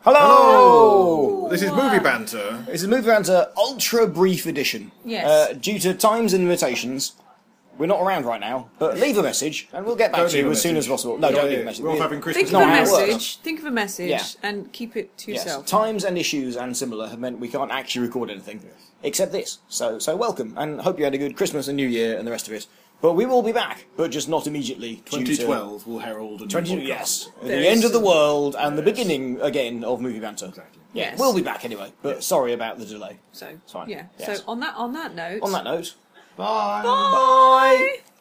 Hello! This is Movie Banter. This is Movie Banter Ultra Brief Edition. Yes. Due to times and limitations, we're not around right now, but leave a message and we'll get back to you as soon as possible. No, don't leave a message. We're off having Christmas. Think of a not how it works. message. Think of a message Yeah. and keep it to Yes, yourself. times and issues and similar have meant we can't actually record anything, except this. So welcome, and hope you had a good Christmas and New Year and the rest of it. But we will be back, but just not immediately. 2012 will herald a new podcast. Yes, There the end is of the some- world and the beginning again of Movie Banter. Exactly. Yeah, Yes. we'll be back anyway. But sorry about the delay. So fine. yeah. Yes. So on that note. On that note, Bye. Bye.